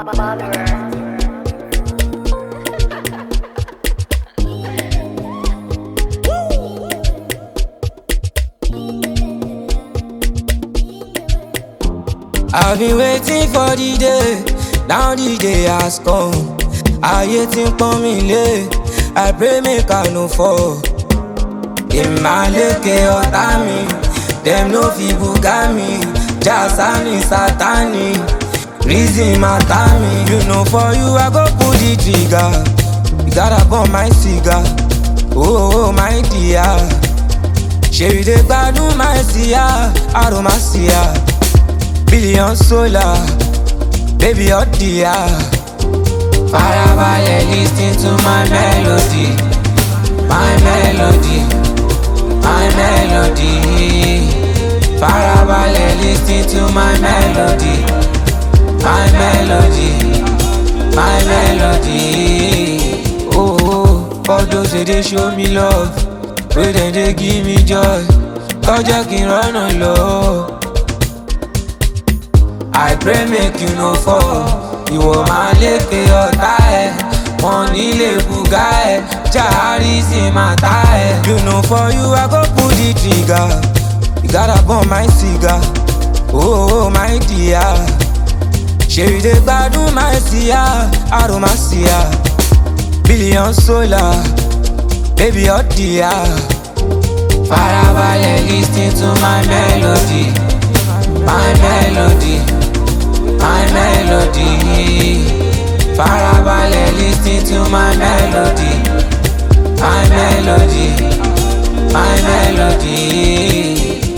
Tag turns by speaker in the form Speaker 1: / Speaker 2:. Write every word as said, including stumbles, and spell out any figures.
Speaker 1: I've been waiting for the day, now the day has come. Ayé tí ń pọ́n mi lé, I pray make I no fall. Ìmàlékè ọ̀tá mi, dem no fit buga mi. Jasani Satani, reason matter me. You know for you I go pull the trigger. You gotta burn my cigar, oh, oh my dear. Ṣé you dey gbádùn my siya, aromasia. Billion solar, baby hot dear. Farabalẹ̀ listen to my melody, my melody, my melody. Farabalẹ̀ listen to my melody, my melody, my melody. Oh, oh, for those wey dey show me love, wey dem dey give me joy, kọjá kí n rọ́nà lọ. I pray make you no fall. Ìwọ máa lékè ọ̀tá ẹ̀, wọ́n nílé bùgá ẹ̀, jàrí sì máa tá ẹ̀. You know for you I go pull the trigger. You gotta burn my cigar, oh, oh my dear. Ṣé you dey gbádùn my siya, aromasia. Billion solar, baby hot dear. Farabalẹ̀ listen to my melody, my melody, my melody. Farabalẹ̀ listen to my melody, my melody, my melody.